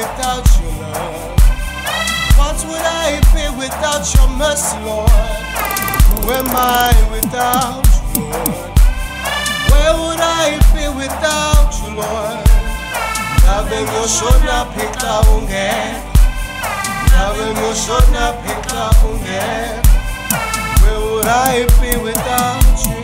without your love? What would I be without your mercy, Lord? Who am I without you, Lord? Where would I be without you, Lord? Ngabe ngiyoshona phela ungekho. Ngabe ngiyoshona phela ungekho. Where would I be without you?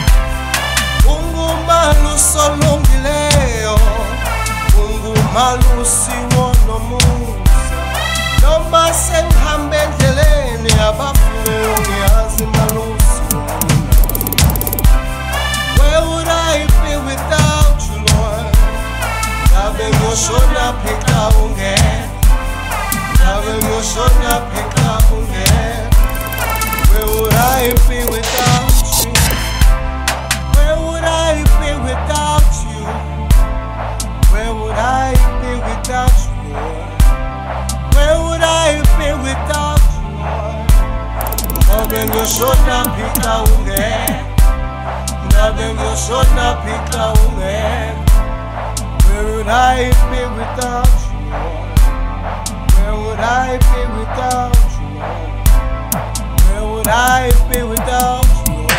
Ungumalusi olungileyo, ungumalusi wonomusa. Noma sengihambe endleleni yabafileyo ngiyazi malusi wami. Where would I be without you, Lord? Ngabe ngiyoshona phela ungekho. Ngabe ngiyoshona phela ungekho. Where would I be without you? Where would I be without you? Where would I be without you, Lord? Where would I be without you, Lord? Ngabe ngiyoshona phela ungekho. Ngabe ngiyoshona phela ungekho. Where would I be without you, Lord? Where would I be without you, Lord? Where would I be without you, Lord?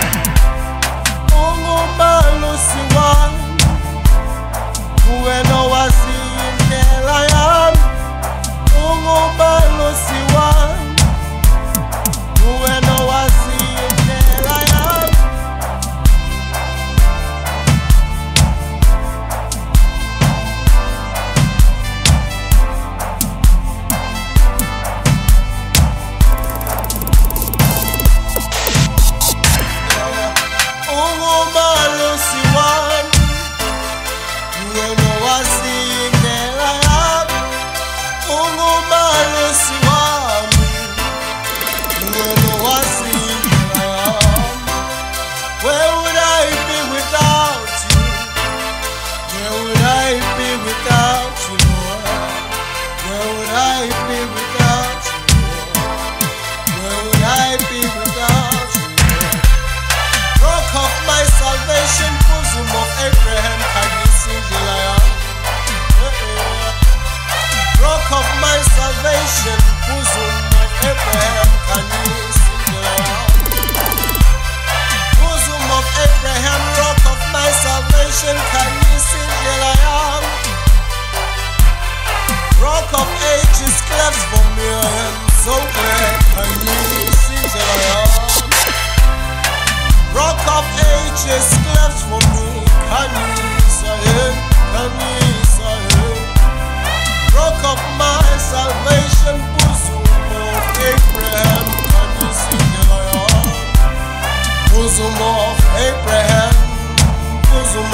Ungumalusi wami, wena wazi indlela yami. Ungumalusi wami, wena wazi indlela yami. Ungumalusi wami, wena wazi indlela yami. Ungumalusi wami, wena wazi indlela yami. Where would I be without you? Where would I be without you, Lord? Where would I be without you, Lord? Where would I be without you, Lord? Rock of my salvation, bosom of Abraham, can you see the lion? Rock of my salvation, bosom of Abraham, can you see the lion? Bosom of Abraham, rock of my salvation, can you see the lion? Rock of ages, cleft for me, I am so glad, can you see the lion? Rock of ages, cleft for me, can you say it? Can you say it? Rock of my salvation, bosom of Abraham, can you sing the lion? Bosom of Abraham, bosom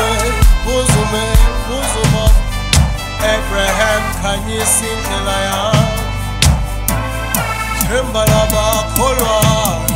of Abraham, can you sing the lion? Timbalaba Kolwa.